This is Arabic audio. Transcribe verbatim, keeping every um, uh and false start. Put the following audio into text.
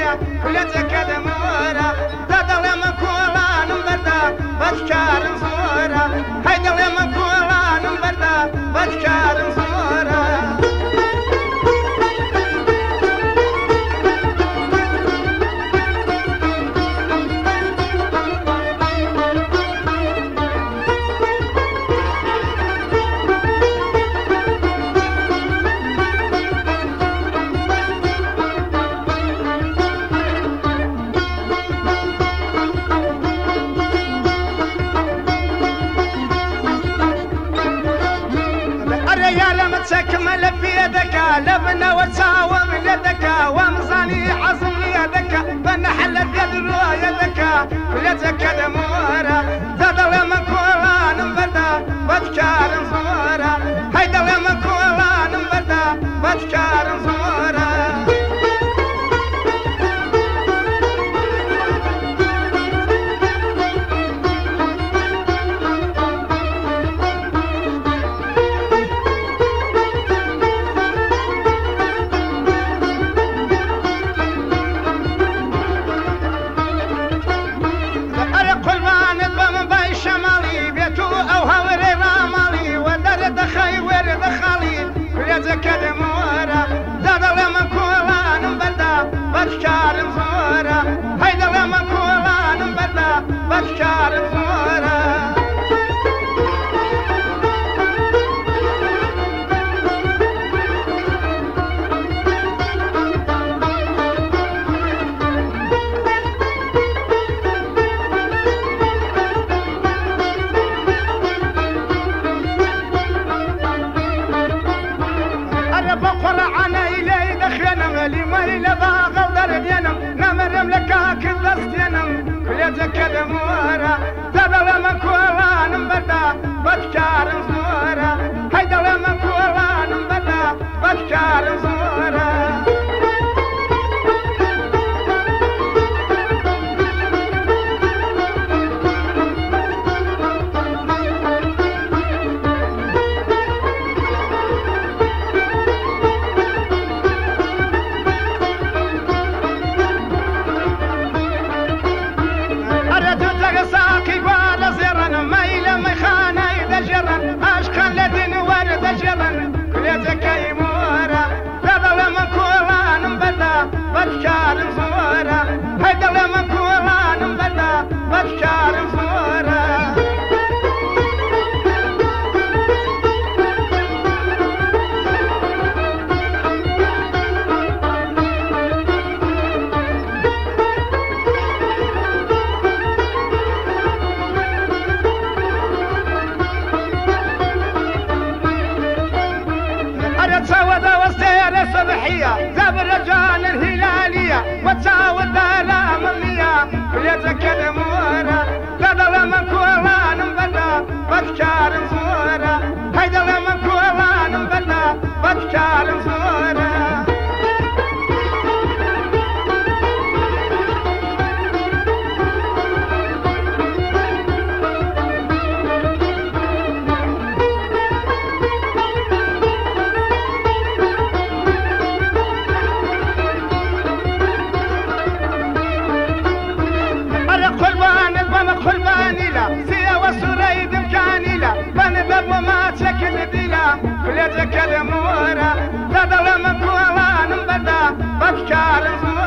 ديا كلتك دمورة دادل من كولان بردا بشكار صورة هيدل من كولان بردا بشكار صورة تكمل في يدك لبنا وتساوم يدك ومزاني عظم يدك بنحل القدر يدك يدك دمورة دادل من كولان بردا بشكار صورة هيدل من كولان بردا بشكار صورة يدك دمورة دادل من كولان بردا بشكار صورة هيدل من كولان بردا بشكار صورة بقر عنا إلي دخينا مالي مالي باغل دربينا نمرم لك كل استينا كل يدك دمورة دادل من كولان بردا بشكار صورة هيدل من كولان بردا بشكار صورة بشكار صورة هيدل من كولان بردا بشكار صورة أنا تسود وستير الصبحية زاب الرجال الهلالية وتساود الآلام الليا يدك دمورة دادل من كولان بردا بشكار صورة هيدل من كولان بردا بشكار صورة يدك دمورة دادل من كولان بردا بشكار صورة